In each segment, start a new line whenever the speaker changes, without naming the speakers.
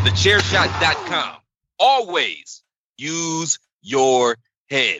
TheChairShot.com. Always use your head.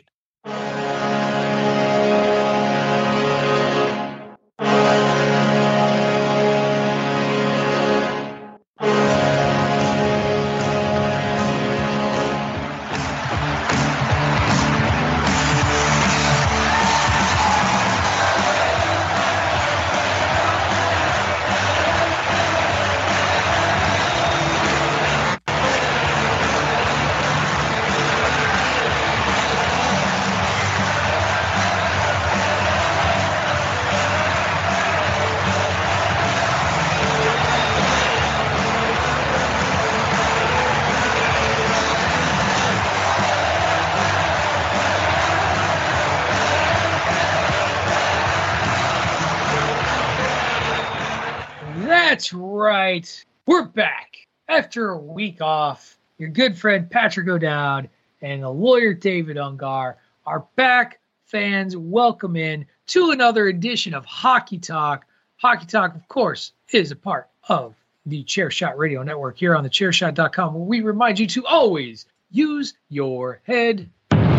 That's right. We're back. After a week off, your good friend Patrick O'Dowd and the lawyer David Ungar are back. Fans, welcome in to another edition of Hockey Talk. Hockey Talk, of course, is a part of the Chairshot Radio Network here on thechairshot.com, where we remind you to always use your head.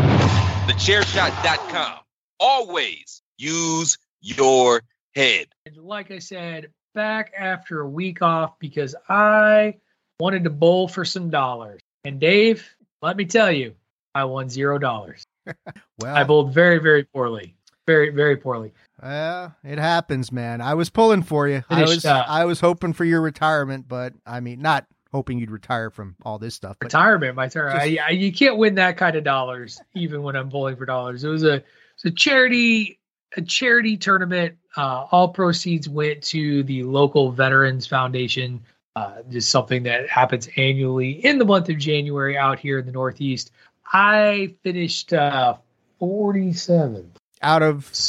TheChairShot.com. Always use your head.
And like I said, back after a week off because I wanted to bowl for some dollars. And Dave, let me tell you, I won $0.
Well,
I bowled very, very poorly. Very, very poorly.
It happens, man. I was pulling for you. I was hoping for your retirement, but I mean, not hoping you'd retire from all this stuff. But
retirement, my turn. You can't win that kind of dollars, even when I'm bowling for dollars. It was a charity tournament. All proceeds went to the local Veterans Foundation. Just something that happens annually in the month of January out here in the Northeast. I finished 47th out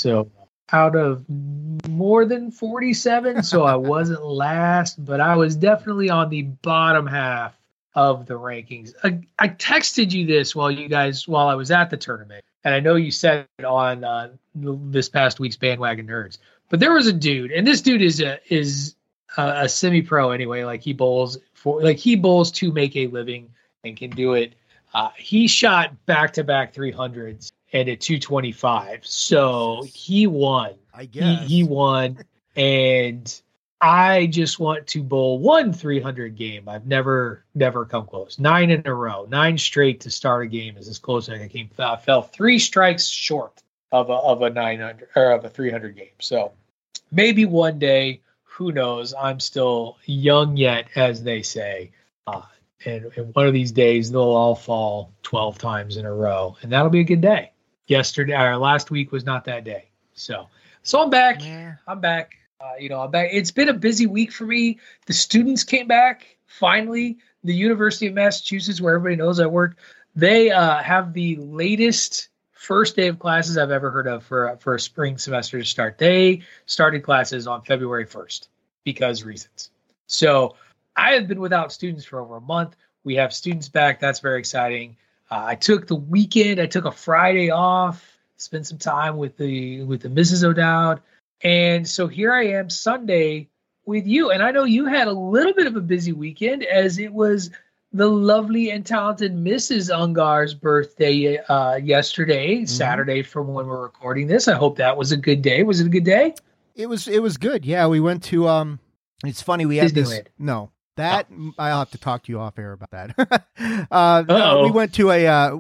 of more than 47. So I wasn't last, but I was definitely on the bottom half of the rankings. I texted you this while I was at the tournament, and I know you said it on this past week's Bandwagon Nerds. But there was a dude, and this dude is a semi-pro anyway. Like he bowls to make a living and can do it. He shot back-to-back 300s and at 225, so he won. I guess he won, and I just want to bowl one 300 game. I've never come close. 9 in a row, 9 straight to start a game is as close as I came. I fell 3 strikes short of a 900 or of a 300 game. So maybe one day, who knows? I'm still young yet, as they say. And one of these days, they'll all fall 12 times in a row, and that'll be a good day. Last week was not that day. So I'm back. Yeah. I'm back. I'm back. It's been a busy week for me. The students came back finally. The University of Massachusetts, where everybody knows I work, they have the latest first day of classes I've ever heard of for a spring semester to start. They started classes on February 1st because reasons. So I have been without students for over a month. We have students back. That's very exciting. I took the weekend. I took a Friday off, spent some time with the Mrs. O'Dowd. And so here I am Sunday with you. And I know you had a little bit of a busy weekend as it was the lovely and talented Mrs. Ungar's birthday yesterday, Saturday from when we're recording this. I hope that was a good day. Was it a good day?
It was good. Yeah, we went to it's funny we had this. No. I'll have to talk to you off air about that. We went to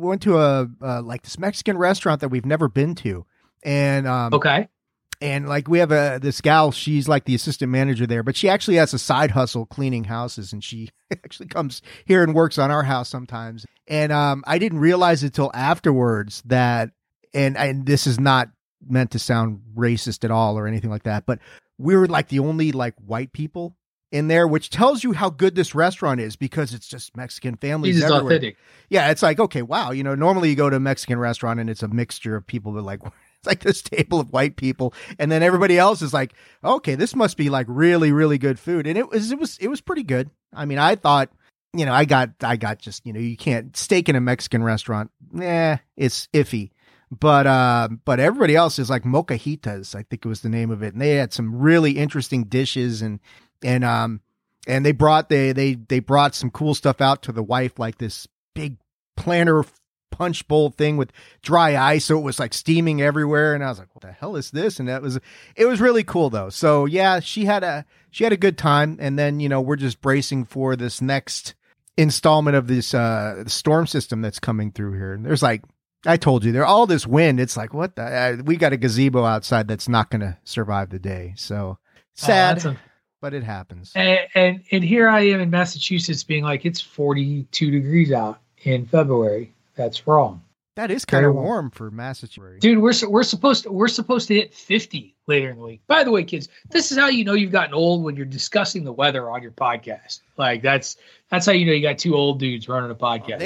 a like this Mexican restaurant that we've never been to. And
okay.
And like we have this gal, she's like the assistant manager there, but she actually has a side hustle cleaning houses, and she actually comes here and works on our house sometimes. And I didn't realize it till afterwards that, and this is not meant to sound racist at all or anything like that, but we were like the only like white people in there, which tells you how good this restaurant is because it's just Mexican families everywhere.
Authentic.
Yeah, it's like, okay, wow. Normally you go to a Mexican restaurant and it's a mixture of people that like, it's like this table of white people. And then everybody else is like, okay, this must be like really, really good food. And it was pretty good. I mean, I thought, I got just, you can't steak in a Mexican restaurant. It's iffy. But everybody else is like Mocajitas, I think it was the name of it. And they had some really interesting dishes and And they brought some cool stuff out to the wife, like this big planter punch bowl thing with dry ice, so it was like steaming everywhere. And I was like, "What the hell is this?" And it was really cool though. So yeah, she had a good time. And then we're just bracing for this next installment of this storm system that's coming through here. And there's like, I told you, all this wind. It's like, what the? We got a gazebo outside that's not going to survive the day. So sad. But it happens.
And here I am in Massachusetts being like, it's 42 degrees out in February. That's wrong.
That is kind of warm for Massachusetts.
Dude, we're supposed to hit 50 later in the week. By the way, kids, this is how you know you've gotten old, when you're discussing the weather on your podcast. Like that's how you know you got two old dudes running a podcast.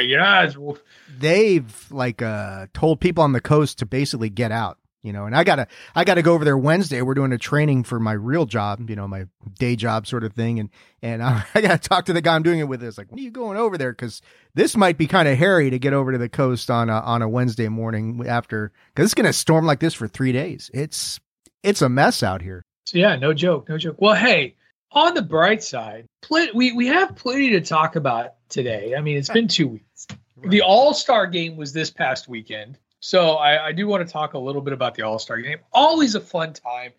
They've told people on the coast to basically get out. And I gotta go over there Wednesday. We're doing a training for my real job, my day job sort of thing. And I gotta talk to the guy I'm doing it with. It's like, when are you going over there? Cause this might be kind of hairy to get over to the coast on a Wednesday morning cause it's going to storm like this for 3 days. It's a mess out here.
So yeah, no joke. Well, hey, on the bright side, we have plenty to talk about today. I mean, it's been 2 weeks. Right. The All-Star game was this past weekend. So I do want to talk a little bit about the All-Star game. Always a fun time.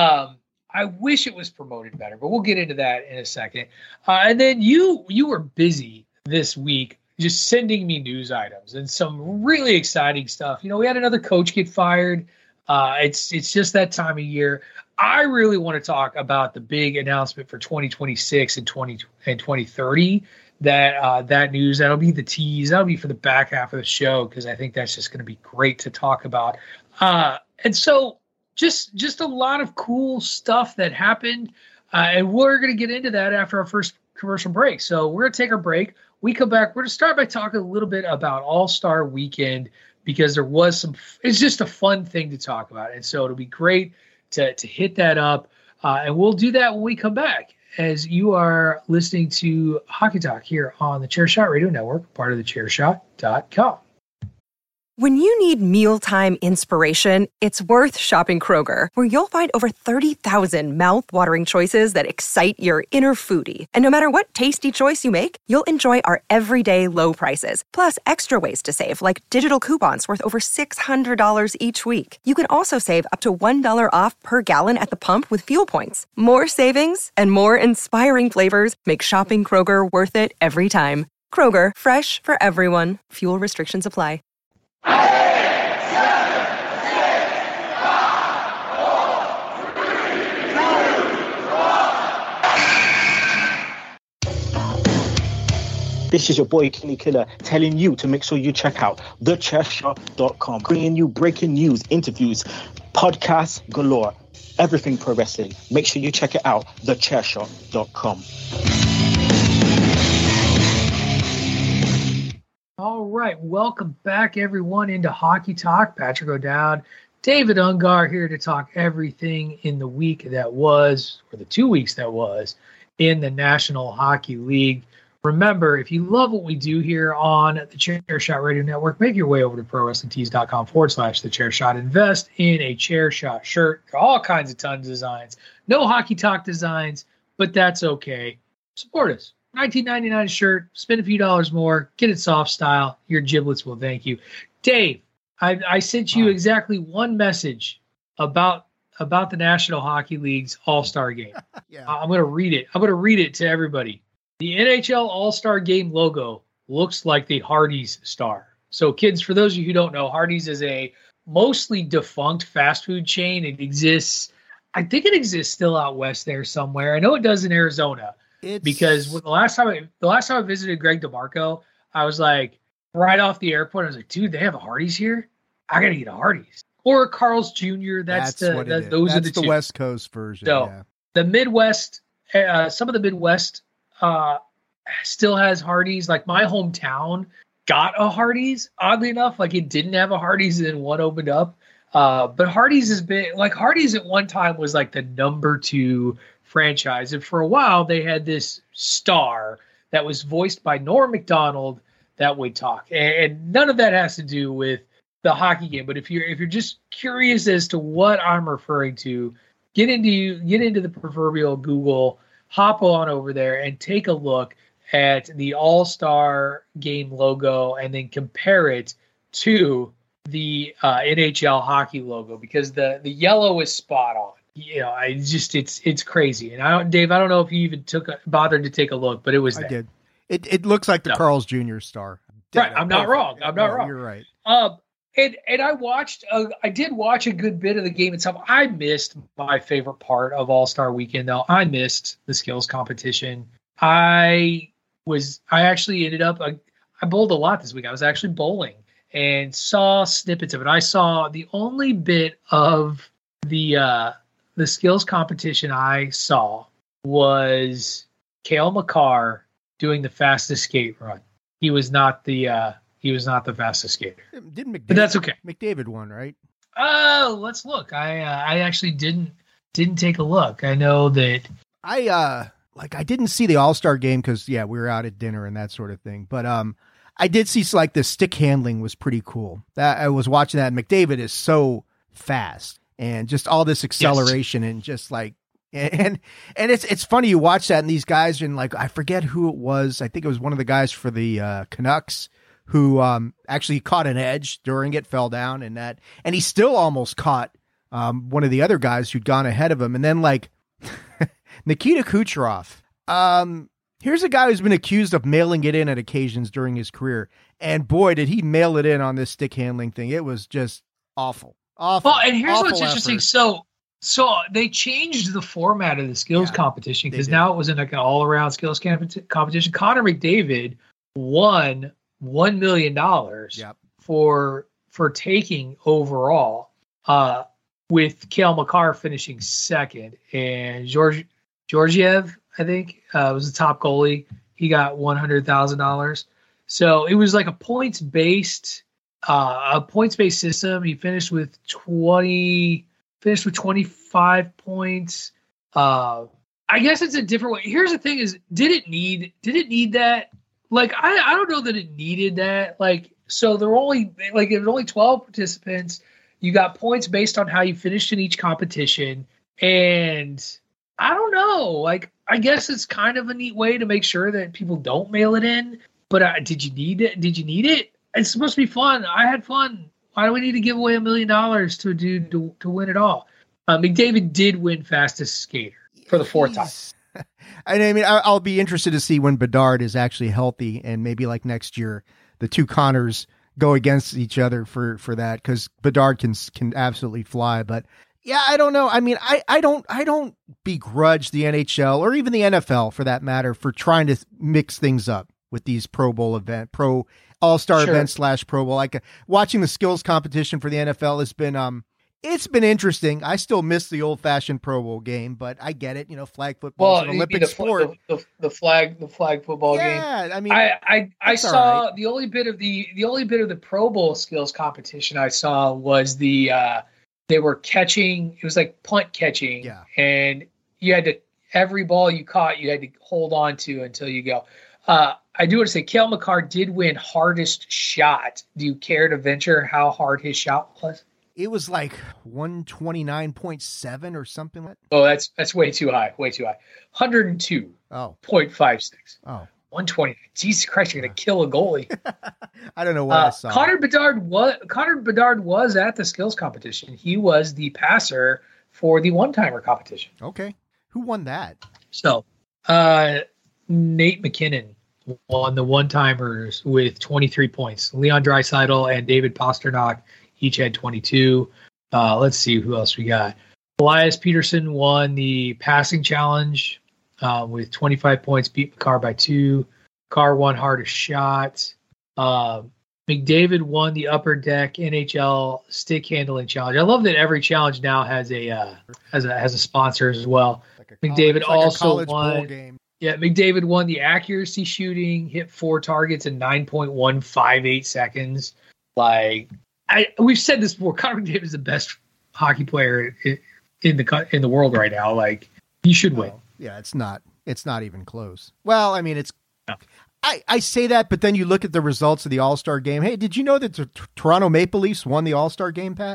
I wish it was promoted better, but we'll get into that in a second. And then you were busy this week just sending me news items and some really exciting stuff. We had another coach get fired. It's just that time of year. I really want to talk about the big announcement for 2026 and 2030. That news, that'll be the tease. That'll be for the back half of the show, because I think that's just going to be great to talk about. And so just a lot of cool stuff that happened. And we're going to get into that after our first commercial break. So we're going to take our break. We come back. We're going to start by talking a little bit about All-Star Weekend, because there was it's just a fun thing to talk about. And so it'll be great to hit that up. And we'll do that when we come back, as you are listening to Hockey Talk here on the Chairshot Radio Network, part of the Chairshot.com.
When you need mealtime inspiration, it's worth shopping Kroger, where you'll find over 30,000 mouth-watering choices that excite your inner foodie. And no matter what tasty choice you make, you'll enjoy our everyday low prices, plus extra ways to save, like digital coupons worth over $600 each week. You can also save up to $1 off per gallon at the pump with fuel points. More savings and more inspiring flavors make shopping Kroger worth it every time. Kroger, fresh for everyone. Fuel restrictions apply.
This is your boy Kenny Killer telling you to make sure you check out thechairshot.com, bringing you breaking news, interviews, podcasts galore, everything pro wrestling. Make sure you check it out, thechairshot.com.
All right, welcome back, everyone, into Hockey Talk. Patrick O'Dowd, David Ungar here to talk everything in the week that was, or the 2 weeks that was, in the National Hockey League. Remember, if you love what we do here on the Chairshot Radio Network, make your way over to ProWrestlingTees.com/TheChairShot. Invest in a Chairshot shirt. There are all kinds of tons of designs. No Hockey Talk designs, but that's okay. Support us. $19.99 shirt, spend a few dollars more, get it soft style. Your giblets will thank you. Dave, I sent you exactly one message about the National Hockey League's All-Star Game. Yeah. I'm going to read it. I'm going to read it to everybody. The NHL All-Star Game logo looks like the Hardee's star. So, kids, for those of you who don't know, Hardee's is a mostly defunct fast food chain. It exists. I think it exists still out west there somewhere. I know it does in Arizona. Because the last time I visited Greg DeMarco, I was like, right off the airport, I was like, dude, they have a Hardee's here? I got to get a Hardee's. Or a Carl's Jr. Those are the two.
West Coast version.
So
yeah.
The Midwest, some of the Midwest still has Hardee's. Like my hometown got a Hardee's, oddly enough. Like it didn't have a Hardee's and then one opened up. But Hardee's has been, like Hardee's at one time was like the number 2 franchise. And for a while they had this star that was voiced by Norm Macdonald that would talk. And none of that has to do with the hockey game. But if you're just curious as to what I'm referring to, get into the proverbial Google, hop on over there and take a look at the All-Star game logo and then compare it to the NHL hockey logo, because the yellow is spot on. It's crazy. And Dave, I don't know if you even bothered to take a look, but it was there.
I did. It looks like the Carl's Jr. star.
Right. I'm not wrong.
You're right.
And I did watch a good bit of the game itself. I missed my favorite part of All-Star Weekend, though. I missed the skills competition. I actually ended up, I bowled a lot this week. I was actually bowling and saw snippets of it. I saw the only bit of the skills competition I saw was Cale Makar doing the fastest skate run. He was not the fastest skater.
Didn't McDavid?
But that's okay.
McDavid won, right?
Oh, let's look. I actually didn't take a look. I know that
I didn't see the All-Star game because we were out at dinner and that sort of thing. But I did see like the stick handling was pretty cool. That I was watching that. McDavid is so fast and just all this acceleration and just like and it's funny you watch that and these guys and like I forget who it was. I think it was one of the guys for the Canucks who actually caught an edge during it, fell down and he still almost caught one of the other guys who'd gone ahead of him. And then like Nikita Kucherov. Here's a guy who's been accused of mailing it in at occasions during his career. And boy, did he mail it in on this stick handling thing. It was just awful. Awful.
Well, and here's what's
effort.
interesting. So they changed the format of the skills competition because now it was in like an all-around skills competition. Connor McDavid won $1 million for taking overall, with Cale Makar finishing second, and Georgiev, I think, was the top goalie. He got $100,000. So it was like a points-based system. He finished with 25 points. I guess it's a different way. Here's the thing: is did it need that? Like I don't know that it needed that. Like so there were only like it was only 12 participants. You got points based on how you finished in each competition, and I don't know. Like I guess it's kind of a neat way to make sure that people don't mail it in. But did you need it? Did you need it? It's supposed to be fun. I had fun. Why do we need to give away $1 million to a dude to win it all? McDavid did win fastest skater for the fourth time.
I mean, I'll be interested to see when Bedard is actually healthy, and maybe like next year, the two Connors go against each other for that, because Bedard can absolutely fly. But yeah, I don't know. I mean, I don't begrudge the NHL or even the NFL for that matter for trying to mix things up with these Pro All-Star events / Pro Bowl. Like watching the skills competition for the NFL has been it's been interesting. I still miss the old-fashioned Pro Bowl game, but I get it. You know, flag football is an Olympic sport.
The flag football game.
Yeah, I mean,
I saw right. the only bit of the Pro Bowl skills competition I saw was they were catching. It was like punt catching, and you had to every ball you caught you had to hold on to until you go. I do want to say Cale Makar did win hardest shot. Do you care to venture how hard his shot was?
It was like 129.7 or something like that.
Oh, that's way too high. Way too high. 102.
Oh.
0.56.
Oh.
120. Jesus Christ, you're gonna kill a goalie.
I don't know what I saw.
Connor Bedard was at the skills competition. He was the passer for the one-timer competition.
Okay. Who won that?
So Nate McKinnon won the one-timers with 23 points. Leon Draisaitl and David Pastrnak each had 22. Let's see who else we got. Elias Peterson won the passing challenge with 25 points, beat Makar by 2. Makar won hardest shot. McDavid won the upper deck NHL stick handling challenge. I love that every challenge now has a sponsor as well. McDavid also won. Yeah, McDavid won the accuracy shooting, hit 4 targets in 9.158 seconds. Like we've said this before, Connor McDavid is the best hockey player in the world right now. Like he should win.
Yeah, it's not even close. Well, I mean, it's. No. I say that, but then you look at the results of the All-Star game. Hey, did you know that the Toronto Maple Leafs won the All-Star game, Pat?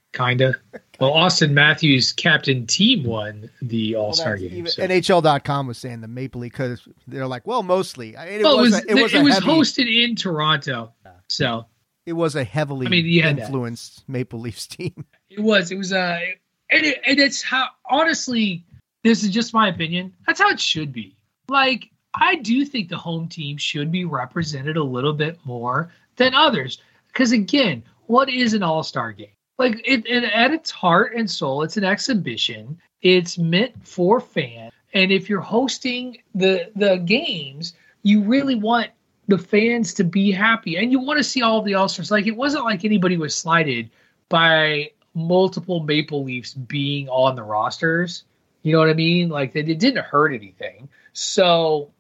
Kinda. Well, Austin Matthews' captain team won the All-Star game. So.
NHL.com was saying the Maple Leaf, because they're like, well, mostly. It
was
heavy,
hosted in Toronto, so
it was a heavily influenced Maple Leafs team.
It was, and it's how, honestly, this is just my opinion. That's how it should be. Like, I do think the home team should be represented a little bit more than others. Because again, what is an all-star game? Like, at its heart and soul, it's an exhibition. It's meant for fans. And if you're hosting the games, you really want the fans to be happy. And you want to see all of the all-stars. Like, it wasn't like anybody was slighted by multiple Maple Leafs being on the rosters. You know what I mean? Like, it didn't hurt anything. So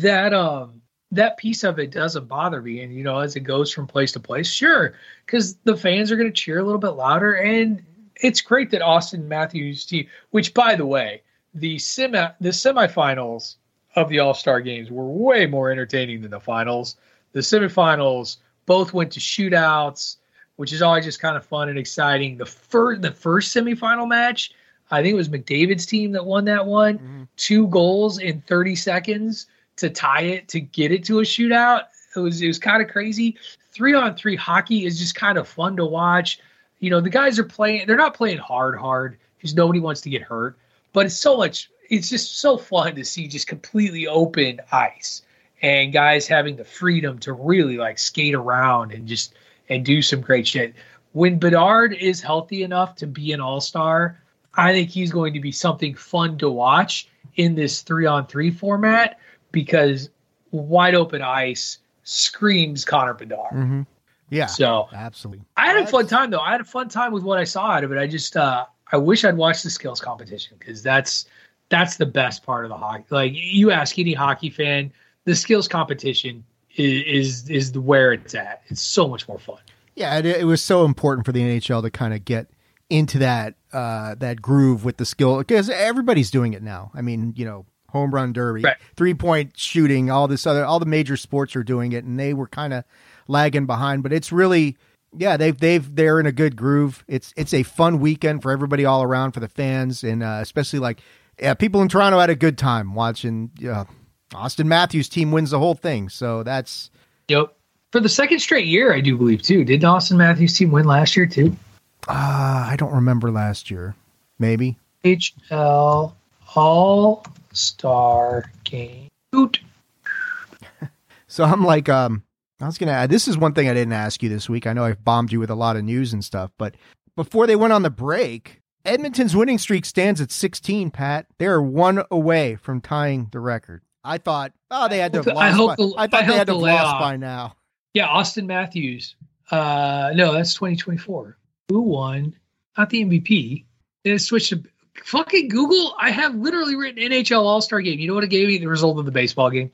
that piece of it doesn't bother me. And, as it goes from place to place, sure, because the fans are going to cheer a little bit louder. And it's great that Austin Matthews' team, which, by the way, the semifinals of the All-Star games were way more entertaining than the finals. The semifinals both went to shootouts, which is always just kind of fun and exciting. The first semifinal match, I think it was McDavid's team that won that one. Mm-hmm. 2 goals in 30 seconds to tie it, to get it to a shootout. It was kind of crazy. 3-on-3 hockey is just kind of fun to watch. The guys are playing, they're not playing hard because nobody wants to get hurt, but it's just so fun to see just completely open ice and guys having the freedom to really like skate around and do some great shit. When Bedard is healthy enough to be an all-star, I think he's going to be something fun to watch in this 3-on-3 format, because wide open ice screams Connor Bedard.
Mm-hmm. Yeah,
so
absolutely.
I had a fun time, though. I had a fun time with what I saw out of it. I just I wish I'd watched the skills competition, because that's the best part of the hockey. Like, you ask any hockey fan, the skills competition is where it's at. It's so much more fun.
Yeah, it was so important for the NHL to kind of get into that groove with the skill, because everybody's doing it now. I mean, home run derby, right, 3-point shooting, all the major sports are doing it, and they were kind of lagging behind. But it's really, yeah, they're in a good groove. It's a fun weekend for everybody all around, for the fans, and especially people in Toronto had a good time watching. Austin Matthews' team wins the whole thing, so that's
for the second straight year, I do believe too. Didn't Austin Matthews' team win last year too?
I don't remember last year. Maybe
HL All-Star Game. Oot.
So I'm like, I was going to add, this is one thing I didn't ask you this week. I know I've bombed you with a lot of news and stuff, but before they went on the break, Edmonton's winning streak stands at 16, Pat. They're 1 away from tying the record. I thought, they had to have lost. I thought they had to have lost by now.
Yeah, Austin Matthews. No, that's 2024. Who won? Not the MVP. They switched to fucking Google. I have literally written NHL All-Star Game. You know what it gave me? The result of the baseball game.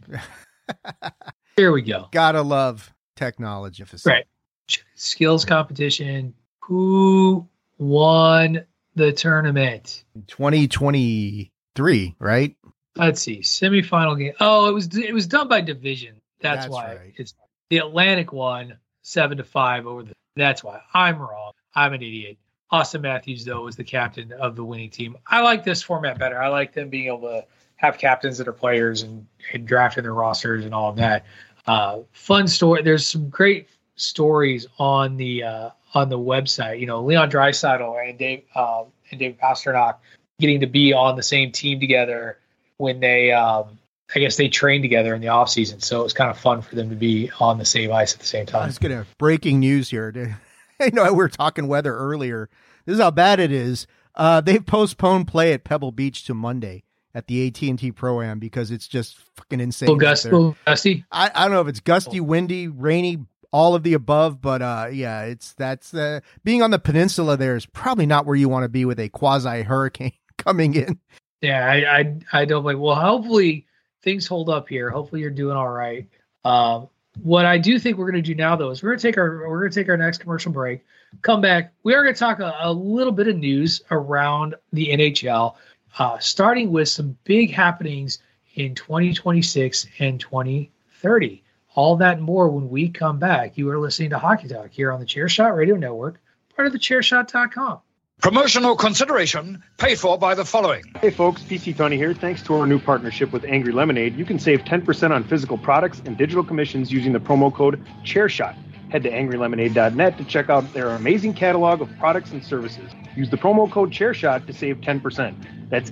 Here we go.
Gotta love technology.
Right. Skills competition. Who won the tournament?
2023, right?
Let's see. Semifinal game. Oh, it was done by division. That's why. Right. It's the Atlantic won 7-5 over that's why. I'm wrong. I'm an idiot. Austin Matthews, though, was the captain of the winning team. I like this format better. I like them being able to have captains that are players and drafting their rosters and all of that. Fun story. There's some great stories on the website. Leon Draisaitl and Dave Pastrnak getting to be on the same team together when they, I guess they trained together in the off season. So it was kind of fun for them to be on the same ice at the same time.
I was going to breaking news here. I know we were talking weather earlier. This is how bad it is. They've postponed play at Pebble Beach to Monday at the AT&T Pro-Am because it's just fucking insane.
Gusty?
I don't know if it's gusty, windy, rainy, all of the above, but that's being on the peninsula there is probably not where you want to be with a quasi hurricane coming in.
Yeah, I don't blame. Well, hopefully things hold up here. Hopefully you're doing all right. What I do think we're going to do now, though, is we're going to take our next commercial break. Come back. We are going to talk a little bit of news around the NHL, starting with some big happenings in 2026 and 2030. All that and more when we come back. You are listening to Hockey Talk here on the Chairshot Radio Network, part of the Chairshot.com.
Promotional consideration paid for by the following.
Hey folks, PC Tony here. Thanks to our new partnership with Angry Lemonade, you can save 10% on physical products and digital commissions using the promo code ChairShot. Head to angrylemonade.net to check out their amazing catalog of products and services. Use the promo code ChairShot to save 10%. That's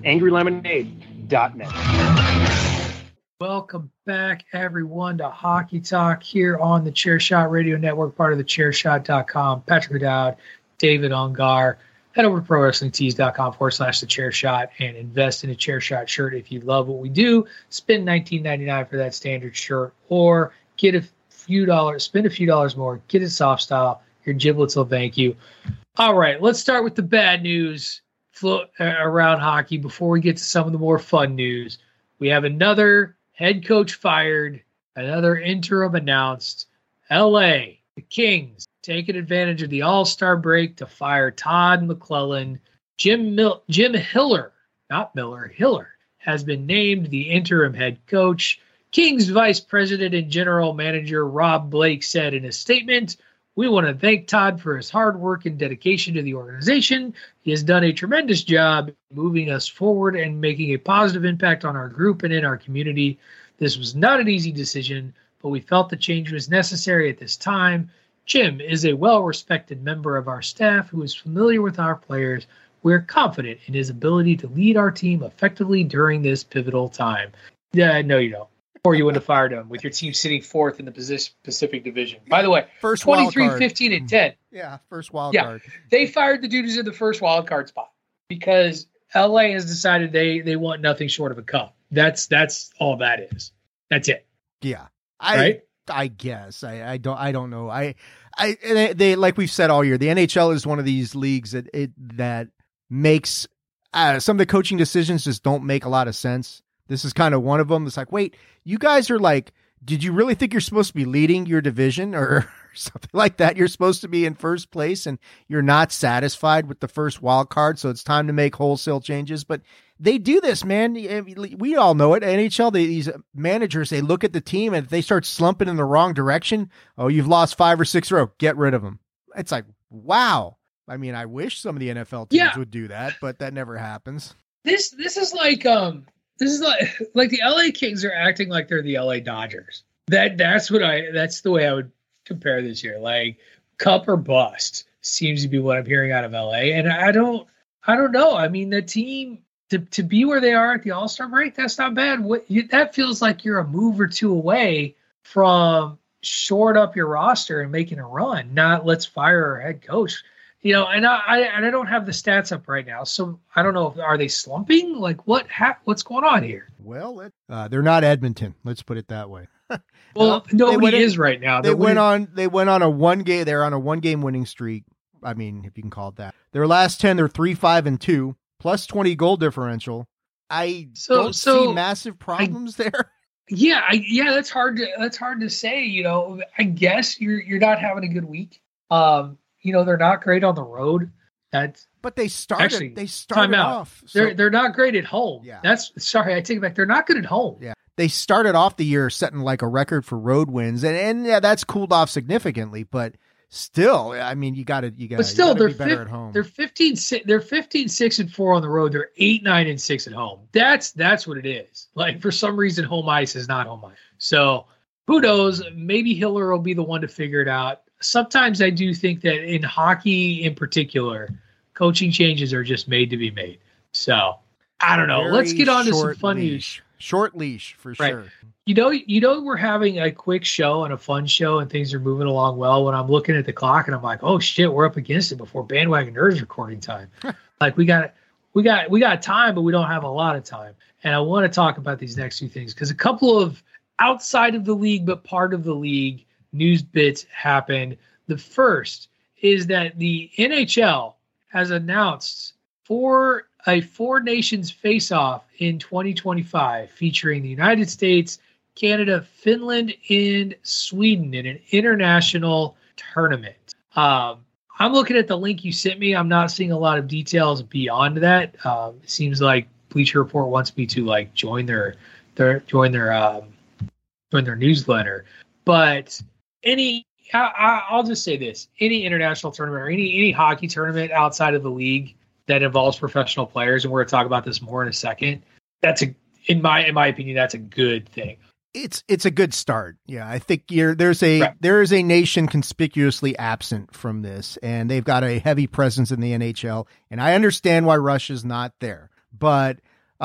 angrylemonade.net.
Welcome back, everyone, to Hockey Talk here on the Chairshot Radio Network, part of the Chairshot.com. Patrick O'Dowd, David Ungar. Head over to ProWrestlingTees.com/theChairShot and invest in a Chairshot shirt if you love what we do. Spend $19.99 for that standard shirt, or get a few dollars, spend a few dollars more, get a soft style. Your giblets will thank you. All right, let's start with the bad news around hockey before we get to some of the more fun news. We have another head coach fired, another interim announced. LA, the Kings, taking advantage of the All-Star break to fire Todd McClellan. Jim Hiller, not Miller, Hiller, has been named the interim head coach. Kings Vice President and General Manager Rob Blake said in a statement, "We want to thank Todd for his hard work and dedication to the organization. He has done a tremendous job moving us forward and making a positive impact on our group and in our community. This was not an easy decision, but we felt the change was necessary at this time. Jim is a well-respected member of our staff who is familiar with our players. We're confident in his ability to lead our team effectively during this pivotal time." Yeah, no, you don't. Or you would have fired him with your team sitting fourth in the Pacific Division. By the way,
First
23,
wild card.
15, and 10.
Yeah, first wild
Yeah,
card.
they fired the dudes in the first wild card spot because LA has decided they want nothing short of a cup. That's all that is. That's it.
Yeah.
Right?
I guess I don't know. They like we've said all year, the NHL is one of these leagues that makes some of the coaching decisions just don't make a lot of sense. This is kind of one of them. It's like, wait, you guys are like, did you really think you're supposed to be leading your division or something like that? You're supposed to be in first place and you're not satisfied with the first wild card. So it's time to make wholesale changes. But they do this, man. We all know it. NHL, these managers, they look at the team and if they start slumping in the wrong direction, oh, you've lost 5 or 6 row. Get rid of them. It's like, wow. I mean, I wish some of the NFL teams would do that, but that never happens.
This is like the LA Kings are acting like they're the LA Dodgers. That's the way I would compare this year. Like cup or bust seems to be what I'm hearing out of LA. And I don't know. I mean, the team to be where they are at the All-Star break, that's not bad. That feels like you're a move or two away from short up your roster and making a run, not let's fire our head coach. You know, and I don't have the stats up right now, so I don't know. Are they slumping? Like what's going on here?
Well, they're not Edmonton. Let's put it that way.
Well, nobody is right now.
They went on a 1 game. They're on a 1 game winning streak. I mean, if you can call it that. Their last 10, they're 3-5-2, plus 20 goal differential. I don't see massive problems there.
Yeah, that's hard to say. You know, I guess you're not having a good week. You know, they're not great on the road.
But they started off.
They're not great at home.
Yeah.
I take it back. They're not good at home.
Yeah. They started off the year setting like a record for road wins, and yeah, that's cooled off significantly. But still, I mean, you got to be better at home.
They're 15-6-4 on the road. They're 8-9-6 at home. That's what it is. Like for some reason, home ice is not home ice. So who knows? Maybe Hiller will be the one to figure it out. Sometimes I do think that in hockey in particular, coaching changes are just made to be made. So I don't know. Let's get on to some fun news.
Short leash for sure.
You know, we're having a quick show and a fun show and things are moving along well when I'm looking at the clock and I'm like, oh shit, we're up against it before Bandwagon Nerds recording time. Like we got time, but we don't have a lot of time. And I want to talk about these next two things because a couple of outside of the league, but part of the league news bits happened. The first is that the NHL has announced a four nations face-off in 2025 featuring the United States, Canada, Finland, and Sweden in an international tournament. I'm looking at the link you sent me. I'm not seeing a lot of details beyond that. It seems like Bleacher Report wants me to like join their newsletter. But I'll just say this: any international tournament or any hockey tournament outside of the league that involves professional players, and we're going to talk about this more in a second, in my opinion, that's a good thing.
It's a good start. Yeah, I think there is a nation conspicuously absent from this, and they've got a heavy presence in the NHL, and I understand why Russia's not there. But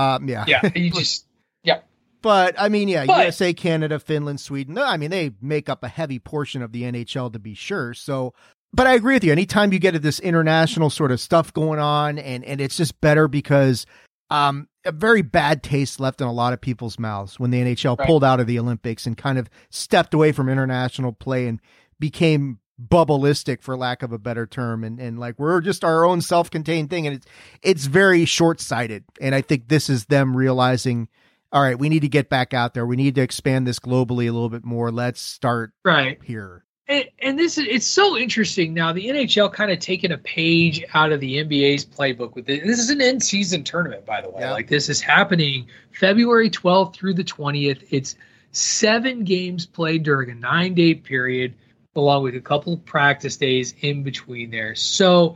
But I mean, USA, Canada, Finland, Sweden. I mean, they make up a heavy portion of the NHL to be sure. So, but I agree with you. Anytime you get this international sort of stuff going on, and it's just better because a very bad taste left in a lot of people's mouths when the NHL pulled out of the Olympics and kind of stepped away from international play and became bubbleistic, for lack of a better term, and like we're just our own self-contained thing, and it's very short-sighted. And I think this is them realizing, all right, we need to get back out there. We need to expand this globally a little bit more. Let's start here.
And it's so interesting now. The NHL kind of taking a page out of the NBA's playbook with it. This is an in-season tournament, by the way. Yeah. Like, this is happening February 12th through the 20th. It's 7 games played during a 9-day period, along with a couple of practice days in between there. So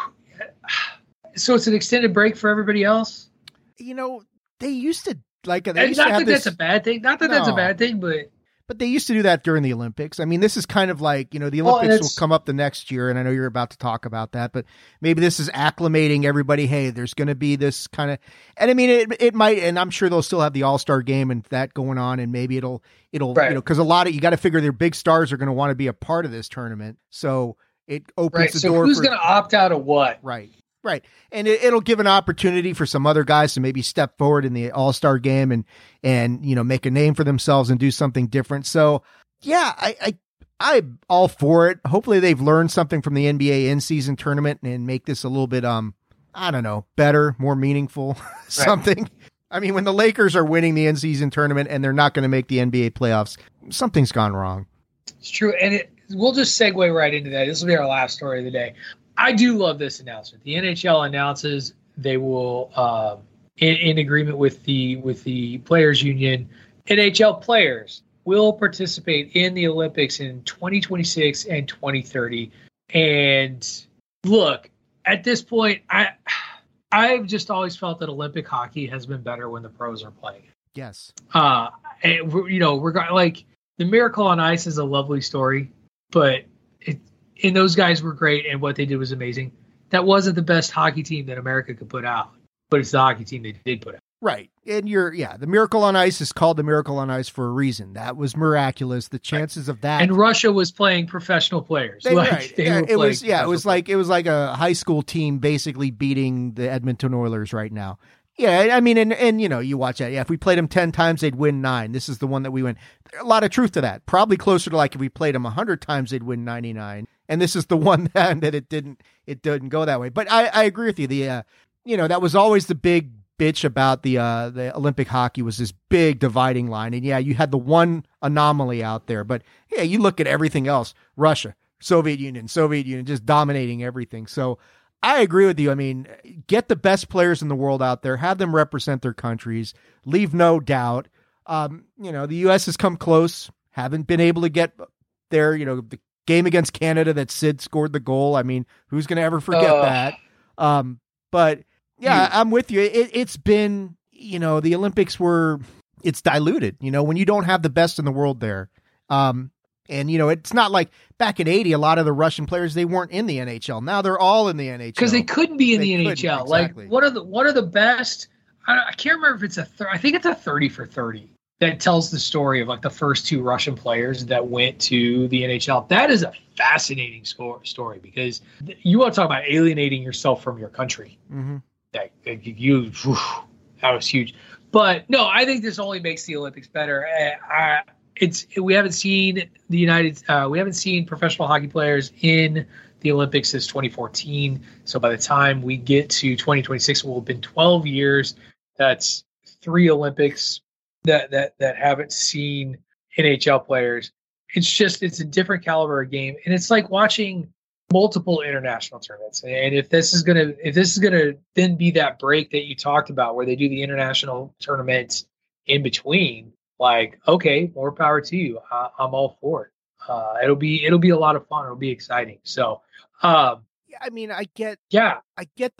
it's an extended break for everybody else.
You know, they used to like.
That's a bad thing. Not that that's a bad thing, but
they used to do that during the Olympics. I mean, this is kind of like, the Olympics will come up the next year, and I know you're about to talk about that, but maybe this is acclimating everybody. Hey, there's going to be this kind of, and I mean, it might, and I'm sure they'll still have the All-Star game and that going on, and maybe it'll, because you got to figure their big stars are going to want to be a part of this tournament. So it opens the door.
Who's going to opt out of what?
Right. And it'll give an opportunity for some other guys to maybe step forward in the All-Star game and make a name for themselves and do something different. So yeah, I'm all for it. Hopefully they've learned something from the NBA in-season tournament and make this a little bit, I don't know, better, more meaningful, something. I mean, when the Lakers are winning the in-season tournament and they're not going to make the NBA playoffs, something's gone wrong.
It's true. And we'll just segue right into that. This will be our last story of the day. I do love this announcement. The NHL announces they will, in agreement with the players union, NHL players will participate in the Olympics in 2026 and 2030. And look, at this point, I've just always felt that Olympic hockey has been better when the pros are playing.
Yes.
Like the Miracle on Ice is a lovely story, but and those guys were great, and what they did was amazing. That wasn't the best hockey team that America could put out, but it's the hockey team they did put out.
Right. And the Miracle on Ice is called the Miracle on Ice for a reason. That was miraculous. The chances of that.
And Russia was playing professional players.
It was like a high school team basically beating the Edmonton Oilers right now. Yeah, I mean, and you watch that. Yeah, if we played them 10 times, they'd win 9. This is the one that we win. A lot of truth to that. Probably closer to like if we played them 100 times, they'd win 99. And this is the one that it didn't go that way. But I agree with you. That was always the big bitch about the Olympic hockey was this big dividing line. And yeah, you had the one anomaly out there. But yeah, you look at everything else. Russia, Soviet Union just dominating everything. So I agree with you. I mean, get the best players in the world out there, have them represent their countries, leave no doubt. The U.S. has come close, haven't been able to get there. The game against Canada that Sid scored the goal. I mean, who's going to ever forget that? But yeah, I'm with you. It's been, the Olympics it's diluted, when you don't have the best in the world there. And, it's not like back in 80, a lot of the Russian players, they weren't in the NHL. Now they're all in the NHL.
Because they couldn't be in the NHL.
Exactly.
Like, one of the best, I can't remember if it's I think it's a 30 for 30 that tells the story of like the first 2 Russian players that went to the NHL. That is a fascinating story because you want to talk about alienating yourself from your country. Mm-hmm. That was huge. But no, I think this only makes the Olympics better. We haven't seen we haven't seen professional hockey players in the Olympics since 2014. So by the time we get to 2026, it will have been 12 years. That's 3 Olympics that haven't seen NHL players. It's a different caliber of game, and it's like watching multiple international tournaments. And if this is gonna then be that break that you talked about, where they do the international tournaments in between. Like, okay, more power to you. I'm all for it. It'll be a lot of fun. It'll be exciting. So,
I mean, I get the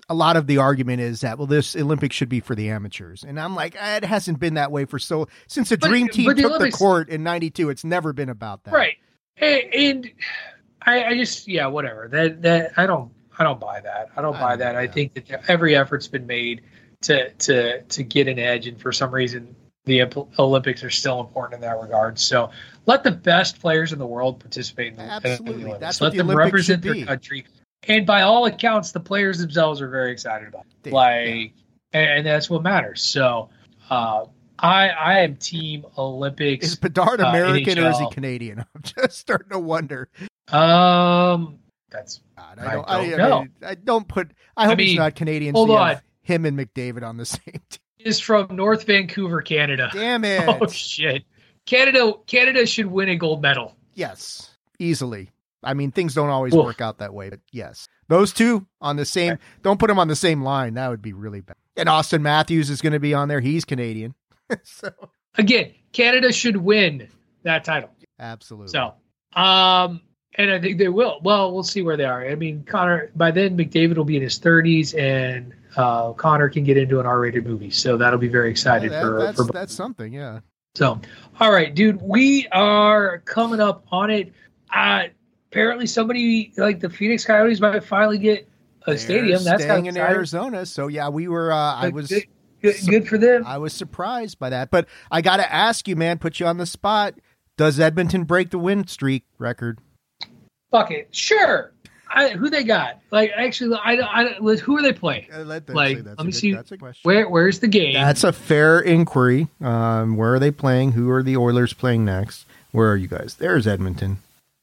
a lot of the argument is that, well, this Olympics should be for the amateurs. And I'm like, it hasn't been that way since the Dream Team took Olympics, the court in 92. It's never been about that.
Right. And I just, whatever. That I don't buy that. I don't buy that. I think that every effort's been made to get an edge. And for some reason, the Olympics are still important in that regard. So let the best players in the world participate in the Olympics.
That's
let them represent their country. And by all accounts, the players themselves are very excited about it. And that's what matters. So I am team Olympics.
Is Bedard American or is he Canadian? I'm just starting to wonder.
That's
I hope he's not Canadian.
Hold on.
Him and McDavid on the same team.
Is from North Vancouver, Canada.
Damn it.
Oh shit. Canada should win a gold medal.
Yes. Easily. I mean, things don't always work out that way, but yes. Those two on the same, don't put them on the same line. That would be really bad. And Austin Matthews is going to be on there. He's Canadian. So
again, Canada should win that title.
Absolutely.
So, and I think they will. Well, we'll see where they are. I mean, Connor, by then McDavid will be in his 30s and Connor can get into an R-rated movie. So that'll be very excited for
that's something. Yeah.
So, all right, dude, we are coming up on it. Apparently somebody like the Phoenix Coyotes might finally get a stadium. That's
staying in Arizona. So yeah, we were, I was
good for them.
I was surprised by that, but I got to ask you, man, put you on the spot. Does Edmonton break the win streak record?
Fuck it. Sure. Who they got? Like, actually, who are they playing? Let me see.
That's a question.
Where's the game?
That's a fair inquiry. Where are they playing? Who are the Oilers playing next? Where are you guys? There's Edmonton.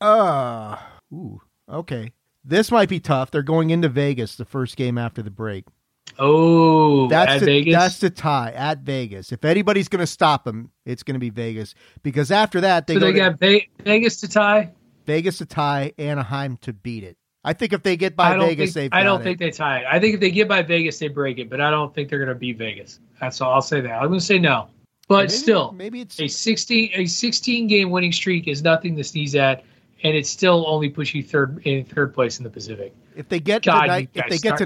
Okay. This might be tough. They're going into Vegas, the first game after the break.
Oh, Vegas?
That's the tie at Vegas. If anybody's going to stop them, it's going to be Vegas. Because after that, they
got Vegas to tie?
Vegas to tie, Anaheim to beat it. I think if they get by Vegas,
I don't think they tie it. I think if they get by Vegas, they break it. But I don't think they're going to beat Vegas. That's all. I'll say that. I'm going to say no. But maybe it's a 16 game winning streak is nothing to sneeze at, and it still only puts you third place in the Pacific.
If they get to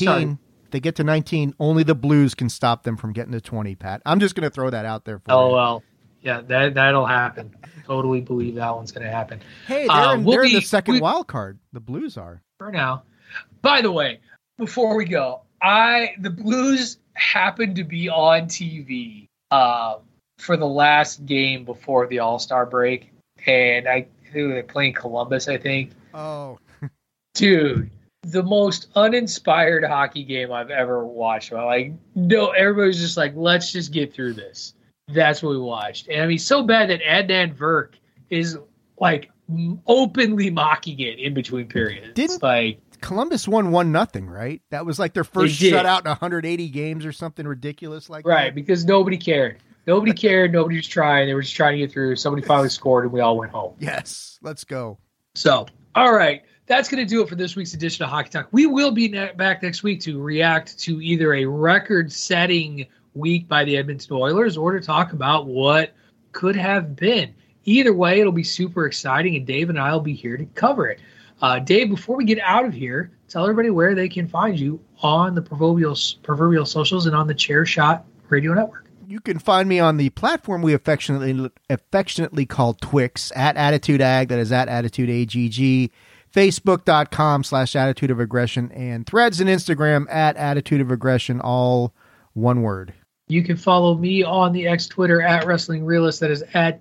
19, only the Blues can stop them from getting to 20. Pat, I'm just going to throw that out there for you.
Well, yeah, that'll happen. Totally believe that one's going to happen.
Hey, they're in the second wild card. The Blues are
for now. By the way, before we go, the Blues happened to be on TV for the last game before the All-Star break, and I think they're playing Columbus. I think.
Oh,
dude, the most uninspired hockey game I've ever watched. No, everybody's just like, let's just get through this. That's what we watched. And I mean, so bad that Adnan Virk is like openly mocking it in between periods.
Columbus won 1-0, right? That was like their first shutout in 180 games or something ridiculous like that.
Right, because nobody cared. Nobody cared. Nobody was trying. They were just trying to get through. Somebody finally scored, and we all went home.
Yes, let's go.
So, all right. That's going to do it for this week's edition of Hockey Talk. We will be back next week to react to either a record-setting week by the Edmonton Oilers or to talk about what could have been. Either way, it'll be super exciting, and Dave and I will be here to cover it. Dave, before we get out of here, tell everybody where they can find you on the proverbial socials and on the Chair Shot Radio Network.
You can find me on the platform we affectionately call Twix, at Attitude Ag, that is at Attitude AGG, Facebook.com/Attitude of Aggression, and Threads and Instagram at Attitude of Aggression, all one word.
You can follow me on the X Twitter at Wrestling Realist. That is at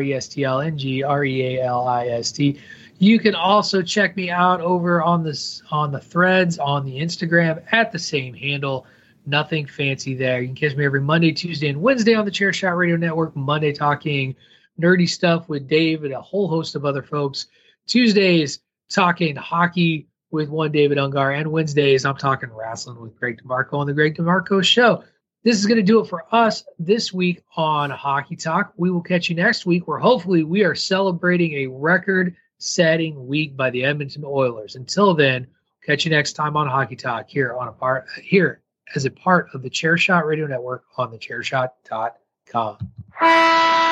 WRESTLNGREALIST. You can also check me out over on the Threads on the Instagram at the same handle. Nothing fancy there. You can catch me every Monday, Tuesday, and Wednesday on the Chair Shot Radio Network. Monday talking nerdy stuff with Dave and a whole host of other folks. Tuesdays talking hockey with one David Ungar, and Wednesdays I'm talking wrestling with Greg DeMarco on the Greg DeMarco Show. This is going to do it for us this week on Hockey Talk. We will catch you next week where hopefully we are celebrating a record-setting week by the Edmonton Oilers. Until then, catch you next time on Hockey Talk here as a part of the Chairshot Radio Network on thechairshot.com.